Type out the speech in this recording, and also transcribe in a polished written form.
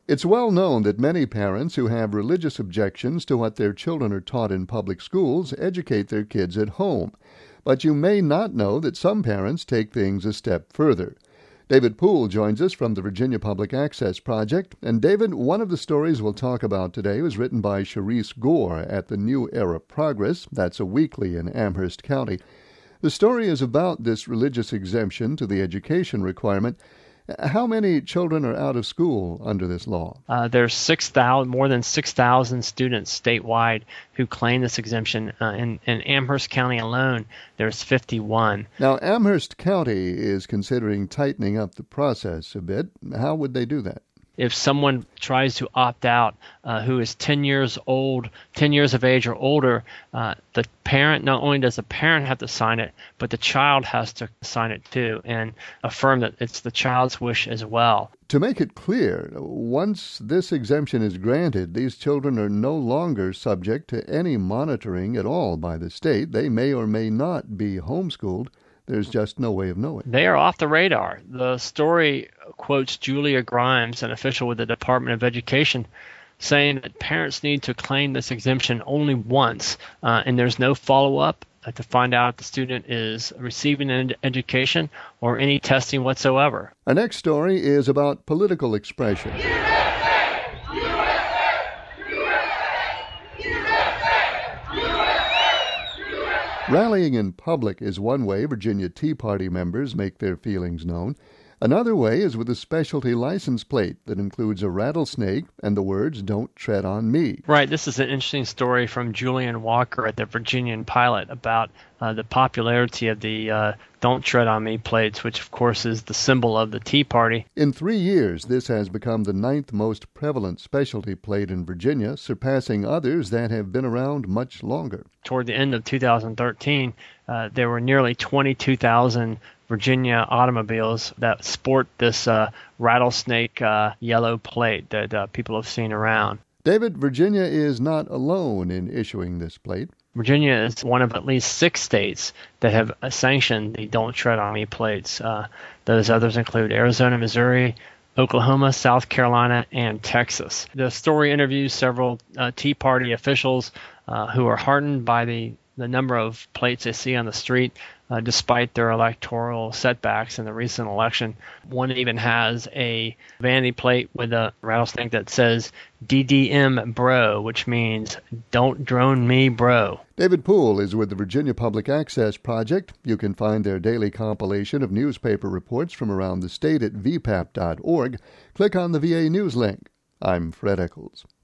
It's well known that many parents who have religious objections to what their children are taught in public schools educate their kids at home. But you may not know that some parents take things a step further. David Poole joins us from the Virginia Public Access Project. And David, one of the stories we'll talk about today was written by Charisse Gore at the New Era Progress. That's a weekly in Amherst County. The story is about this religious exemption to the education requirement. How many children are out of school under this law? There's more than 6,000 students statewide who claim this exemption. In Amherst County alone, there's 51. Now, Amherst County is considering tightening up the process a bit. How would they do that? If someone tries to opt out who is 10 years of age or older, the parent, not only does the parent have to sign it, but the child has to sign it too and affirm that it's the child's wish as well. To make it clear, once this exemption is granted, these children are no longer subject to any monitoring at all by the state. They may or may not be homeschooled. There's just no way of knowing. They are off the radar. The story quotes Julia Grimes, an official with the Department of Education, saying that parents need to claim this exemption only once, and there's no follow-up to find out if the student is receiving an education or any testing whatsoever. Our next story is about political expression. Rallying in public is one way Virginia Tea Party members make their feelings known. Another way is with a specialty license plate that includes a rattlesnake and the words, "Don't tread on me." Right. This is an interesting story from Julian Walker at the Virginian Pilot about the popularity of the "Don't Tread on Me" plates, which of course is the symbol of the Tea Party. In 3 years, this has become the 9th most prevalent specialty plate in Virginia, surpassing others that have been around much longer. Toward the end of 2013, there were nearly 22,000 Virginia automobiles that sport this rattlesnake yellow plate that people have seen around. David, Virginia is not alone in issuing this plate. Virginia is one of at least 6 states that have sanctioned the "Don't Tread on Me" plates. Those others include Arizona, Missouri, Oklahoma, South Carolina, and Texas. The story interviews several Tea Party officials who are heartened by the number of plates they see on the street, despite their electoral setbacks in the recent election. One even has a vanity plate with a rattlesnake that says DDM Bro, which means "Don't Drone Me, Bro." David Poole is with the Virginia Public Access Project. You can find their daily compilation of newspaper reports from around the state at vpap.org. Click on the VA News link. I'm Fred Eccles.